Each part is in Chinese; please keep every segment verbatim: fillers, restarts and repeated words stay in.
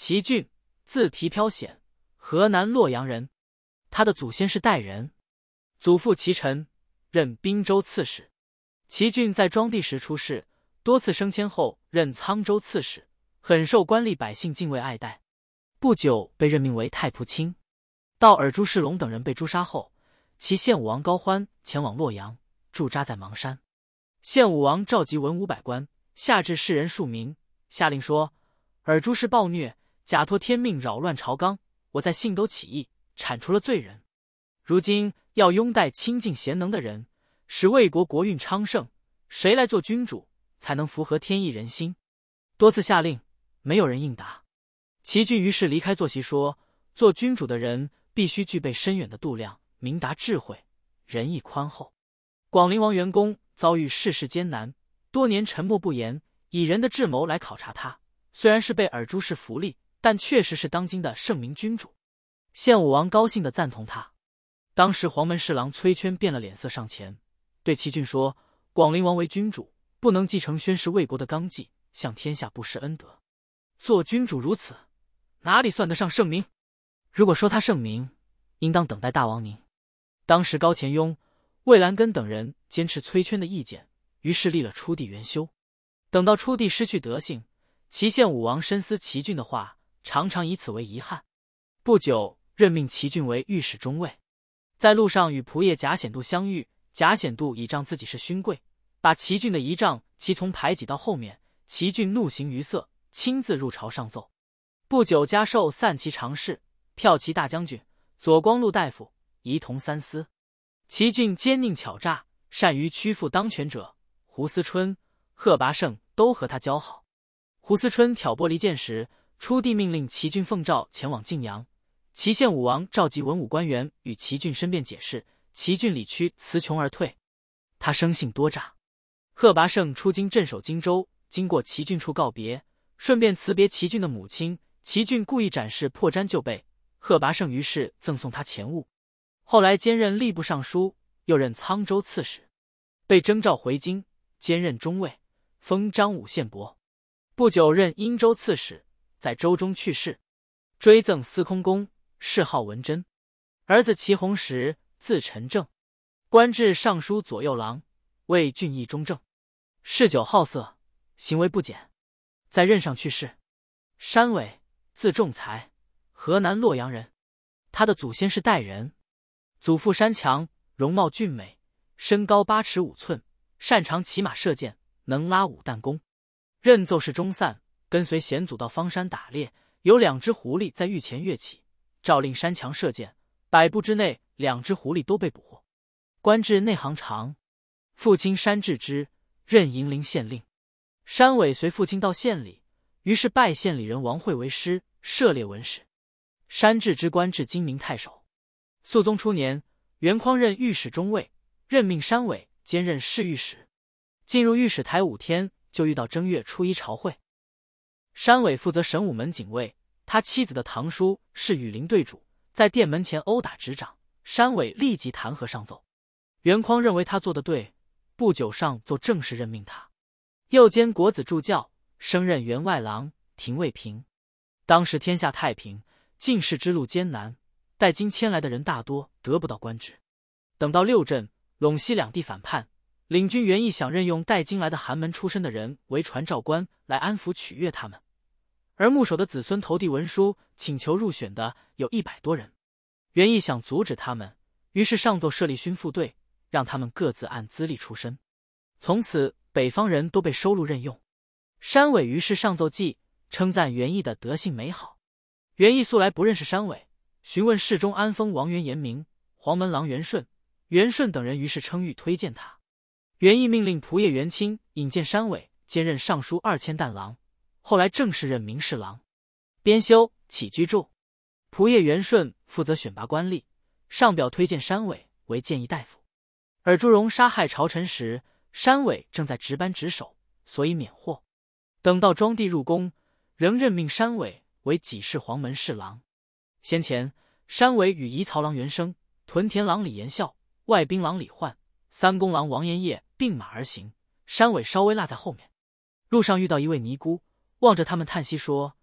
齐俊，字提飘显，河南洛阳人。他的祖先是代人，祖父齐臣，任滨州刺史。齐俊在庄帝时出仕，多次升迁后任沧州刺史，很受官吏百姓敬畏爱戴。不久被任命为太仆卿。到尔朱世龙等人被诛杀后，其献武王高欢前往洛阳，驻扎在邙山。献武王召集文武百官，下至士人庶民，下令说：尔朱氏暴虐，假托天命扰乱朝纲，我在信都起义，铲除了罪人。如今要拥戴清净贤能的人，使魏国国运昌盛，谁来做君主，才能符合天意人心？多次下令，没有人应答。齐俊于是离开坐席说：做君主的人必须具备深远的度量，明达智慧，仁义宽厚。广陵王元公遭遇世事艰难，多年沉默不言，以人的智谋来考察他，虽然是被尔朱氏扶立，但确实是当今的圣明君主。献武王高兴地赞同他。当时黄门侍郎崔圈变了脸色上前，对齐俊说：广陵王为君主，不能继承宣誓魏国的纲纪，向天下不施恩德。做君主如此，哪里算得上圣明？如果说他圣明，应当等待大王您。当时高潜雍、魏兰根等人坚持崔圈的意见，于是立了初帝元修。等到初帝失去德性，齐献武王深思齐俊的话，常常以此为遗憾。不久任命齐俊为御史中尉。在路上与仆射贾显度相遇，贾显度倚仗自己是勋贵，把齐俊的仪仗骑从排挤到后面，齐俊怒形于色，亲自入朝上奏。不久加授散骑常侍、骠骑大将军、左光禄大夫，仪同三司。齐俊奸佞巧诈，善于屈服当权者，胡思春、贺拔胜都和他交好。胡思春挑拨离间时，初帝命令齐俊奉诏前往晋阳。齐献武王召集文武官员与齐俊申辩解释，齐俊理屈词穷而退。他生性多诈。贺拔胜出京镇守荆州，经过齐俊处告别，顺便辞别齐俊的母亲。齐俊故意展示破毡旧被，贺拔胜于是赠送他钱物。后来兼任吏部尚书，又任沧州刺史，被征召回京，兼任中尉，封张武献伯。不久任殷州刺史，在州中去世，追赠司空公，谥号文贞。儿子齐弘时，字陈正，官至尚书左右郎，为郡邑中正。嗜酒好色，行为不检，在任上去世。山伟，字仲才，河南洛阳人。他的祖先是代人，祖父山强，容貌俊美，身高八尺五寸，擅长骑马射箭，能拉五弹弓。任奏事中散，跟随贤祖到方山打猎，有两只狐狸在御前跃起，诏令山强射箭，百步之内两只狐狸都被捕获。官至内行长。父亲山治之，任银陵县令。山伟随父亲到县里，于是拜县里人王惠为师，涉猎文史。山治之官至金明太守。肃宗初年，袁匡任御史中尉，任命山伟兼任侍御史。进入御史台五天，就遇到正月初一朝会。山伟负责神武门警卫，他妻子的堂叔是羽林队主，在殿门前殴打执掌，山伟立即弹劾上奏。袁匡认为他做得对，不久上奏正式任命他，又兼国子助教，升任员外郎、廷尉平。当时天下太平，进士之路艰难，带京迁来的人大多得不到官职。等到六镇、陇西两地反叛，领军袁义想任用带京来的寒门出身的人为传诏官，来安抚取悦他们。而牧首的子孙投递文书请求入选的有一百多人，袁义想阻止他们，于是上奏设立勋副队，让他们各自按资历出身。从此北方人都被收录任用。山伟于是上奏记，称赞袁义的德性美好。袁义素来不认识山伟，询问侍中安丰王元延明、黄门郎袁顺、袁顺等人，于是称誉推荐他。袁义命令仆射袁清引荐山伟，兼任尚书二千担郎，后来正式任明侍郎。编修起居注。仆射袁顺负责选拔官吏，上表推荐山伟为谏议大夫。尔朱荣杀害朝臣时，山伟正在值班值守，所以免获。等到庄帝入宫，仍任命山伟为给事黄门侍郎。先前山伟与仪曹郎袁生、屯田郎李延孝、外兵郎李焕、三公郎王延业并马而行，山伟稍微落在后面。路上遇到一位尼姑，望着他们叹息说：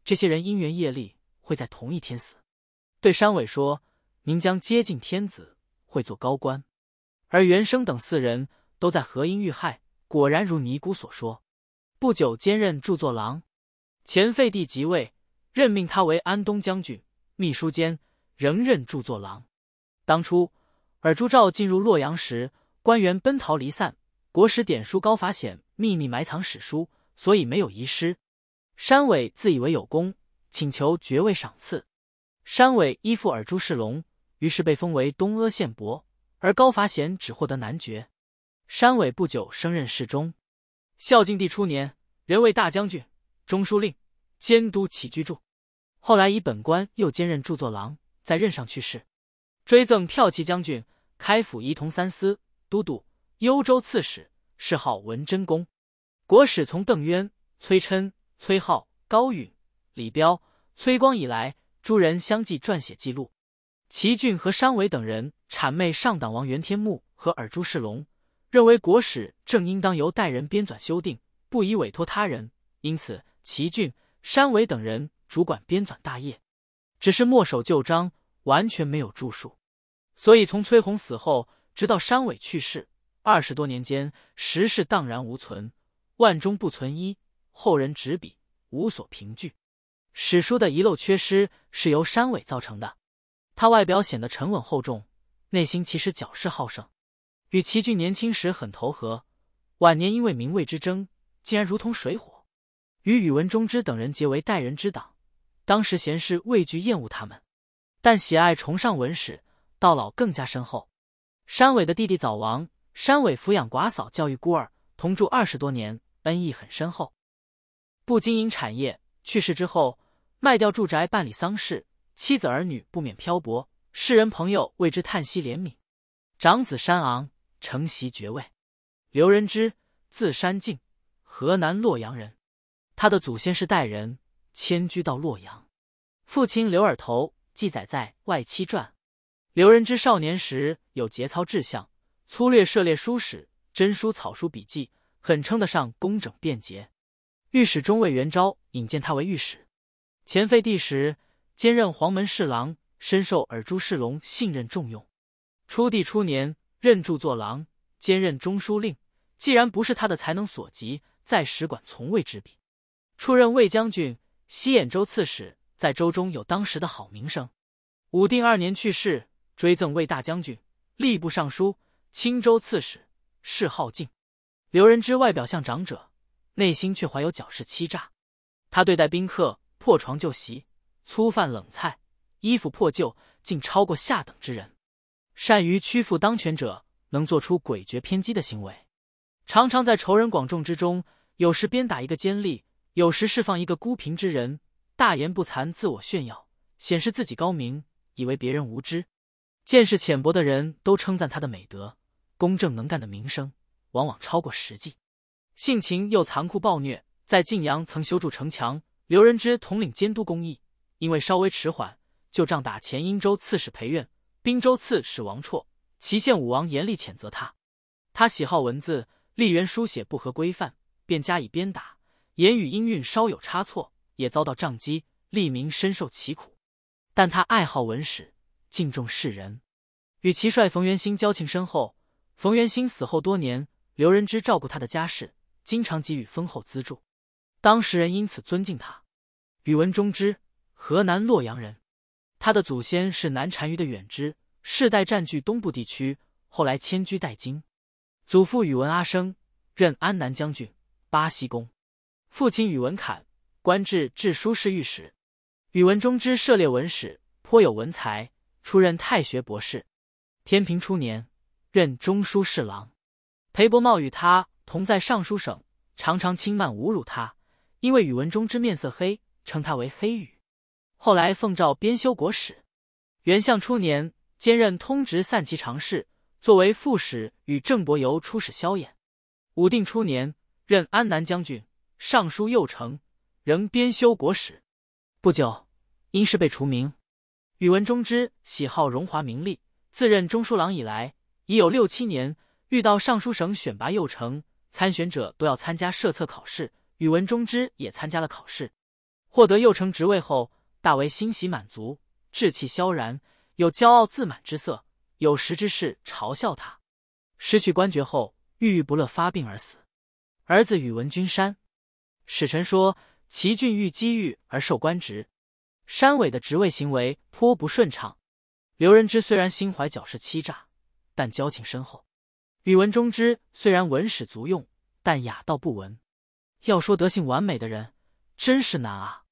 这些人因缘业力会在同一天死。对山尾说：“您将接近天子，会做高官。”而袁生等四人都在河阴遇害，果然如尼姑所说。不久兼任著作郎。前废帝即位，任命他为安东将军、秘书监，仍任著作郎。当初尔朱兆进入洛阳时，官员奔逃离散，国史典书高法显秘密埋藏史书，所以没有遗失。山尾自以为有功，请求爵位赏赐。山尾依附尔朱世龙，于是被封为东阿县伯，而高法显只获得男爵。山尾不久升任侍中。孝敬帝初年，任为大将军、中书令、监督起居注。后来以本官又兼任著作郎，在任上去世。追赠骠骑将军、开府仪同三司、都督、幽州刺史，谥号文真公。国史从邓渊、崔琛、崔颢、高允、李彪、崔光以来，诸人相继撰写记录。齐俊和山尾等人谄媚上党王袁天穆和尔朱世龙，认为国史正应当由代人编纂修订，不宜委托他人，因此齐俊、山尾等人主管编纂大业，只是墨守旧章，完全没有著述。所以从崔洪死后直到山尾去世，二十多年间，时事荡然无存，万中不存一，后人执笔无所凭据。史书的遗漏缺失是由山尾造成的。他外表显得沉稳厚重，内心其实矫饰好胜。与齐俊年轻时很投合，晚年因为名位之争，竟然如同水火。与宇文忠之等人结为代人之党，当时贤士畏惧厌恶他们，但喜爱崇尚文史，到老更加深厚。山尾的弟弟早亡，山尾抚养寡嫂，教育孤儿，同住二十多年，恩义很深厚。不经营产业，去世之后，卖掉住宅办理丧事，妻子儿女不免漂泊，世人朋友为之叹息怜悯。长子山昂承袭爵位。刘仁之，字山敬，河南洛阳人。他的祖先是代人，迁居到洛阳。父亲刘耳头记载在《外戚传》。刘仁之少年时有节操志向，粗略涉猎书史、真书、草书笔记，很称得上工整便捷。御史中尉袁昭引荐他为御史。前废帝时，兼任黄门侍郎，深受尔朱世龙信任重用。初帝初年，任著作郎，兼任中书令。既然不是他的才能所及，在使馆从未知彼。出任卫将军、西兖州刺史，在州中有当时的好名声。武定二年去世，追赠卫大将军、吏部尚书、青州刺史，谥号敬。刘仁之外表像长者，内心却怀有矫饰欺诈。他对待宾客破床就席，粗饭冷菜，衣服破旧，竟超过下等之人。善于屈服当权者，能做出诡谲偏激的行为，常常在仇人广众之中，有时鞭打一个奸吏，有时释放一个孤贫之人，大言不惭，自我炫耀，显示自己高明，以为别人无知。见识浅薄的人都称赞他的美德，公正能干的名声往往超过实际。性情又残酷暴虐，在晋阳曾修筑城墙，刘仁之统领监督工役，因为稍微迟缓，就杖打前殷州刺史裴苑、滨州刺史王绰，祁县武王严厉谴责他。他喜好文字，吏员书写不合规范，便加以鞭打，言语音韵稍有差错，也遭到杖击，吏民深受其苦。但他爱好文史，敬重世人，与齐帅冯元兴交情深厚。冯元兴死后多年，刘仁之照顾他的家事，经常给予丰厚资助，当时人因此尊敬他。宇文忠之，河南洛阳人。他的祖先是南单于的远支，世代占据东部地区，后来迁居代京。祖父宇文阿生，任安南将军、巴西公。父亲宇文侃，官至治书侍御史。宇文忠之涉猎文史，颇有文才，出任太学博士。天平初年，任中书侍郎。裴伯茂与他同在尚书省，常常轻慢侮辱他，因为宇文忠之面色黑，称他为黑羽。后来奉诏编修国史。元相初年，兼任通直散骑常侍，作为副使与郑伯猷出使萧衍。武定初年，任安南将军、尚书右丞，仍编修国史。不久，因事被除名。宇文忠之喜好荣华名利，自任中书郎以来，已有六七年，遇到尚书省选拔右丞，参选者都要参加设策考试，宇文忠之也参加了考试。 获得右丞职位后，大为欣喜满足，志气萧然，有骄傲自满之色。有识之士嘲笑他。失去官爵后，郁郁不乐，发病而死。儿子宇文君山。史臣说齐俊遇机遇而受官职，山尾的职位行为颇不顺畅。刘仁之虽然心怀矫饰欺诈，但交情深厚。宇文忠之虽然文史足用，但雅道不文。要说德性完美的人，真是难啊。